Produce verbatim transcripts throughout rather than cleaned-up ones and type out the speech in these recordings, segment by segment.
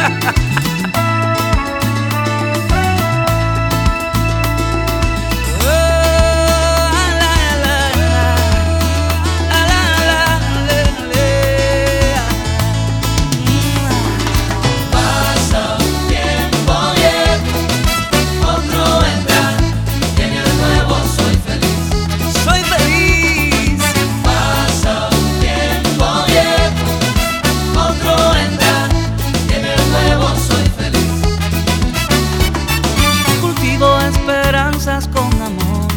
Con amor,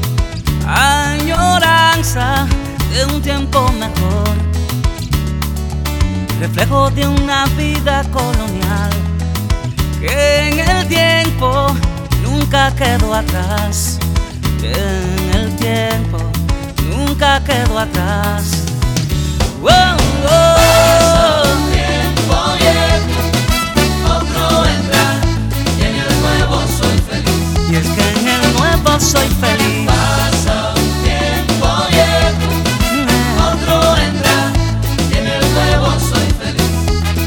añoranza de un tiempo mejor, reflejo de una vida colonial que en el tiempo nunca quedó atrás, que en el tiempo nunca quedó atrás. Oh, oh. Y es que en el nuevo soy feliz. Pasa un tiempo viejo, otro entra, y en el nuevo soy feliz.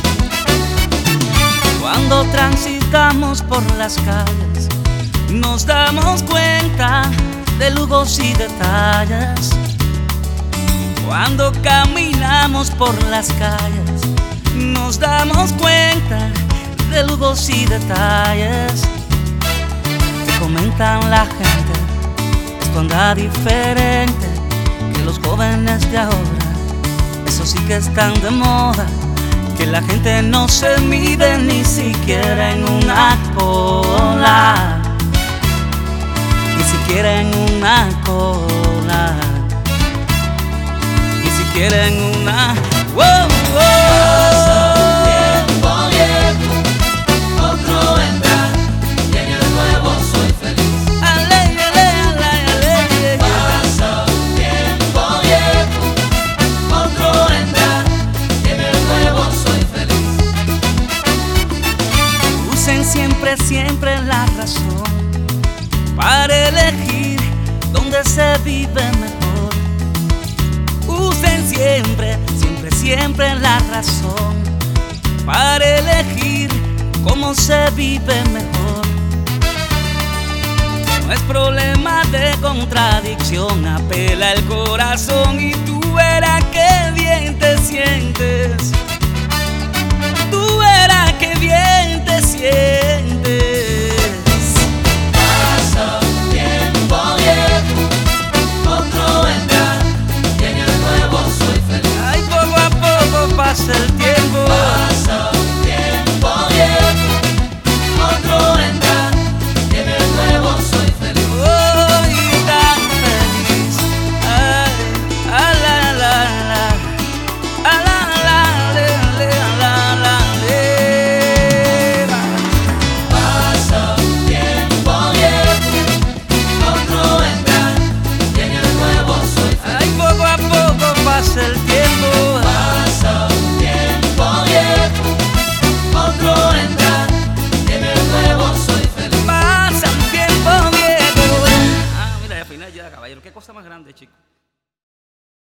Cuando transitamos por las calles, nos damos cuenta de lujos y detalles. Cuando caminamos por las calles, nos damos cuenta de lujos y detalles. Comentan la gente, esto anda diferente que los jóvenes de ahora. Eso sí que están de moda, que la gente no se mide ni siquiera en una cola, ni siquiera en una cola, ni siquiera en una. ¡Wow, wow! Siempre, siempre la razón para elegir dónde se vive mejor. Usen siempre, siempre, siempre la razón para elegir cómo se vive mejor. No es problema de contradicción, apela el corazón y tú verás que bien te sientes. Tú verás que bien te sientes. Pasa un tiempo viejo, otro entra, y en el nuevo soy feliz. Ay, poco a poco pasa el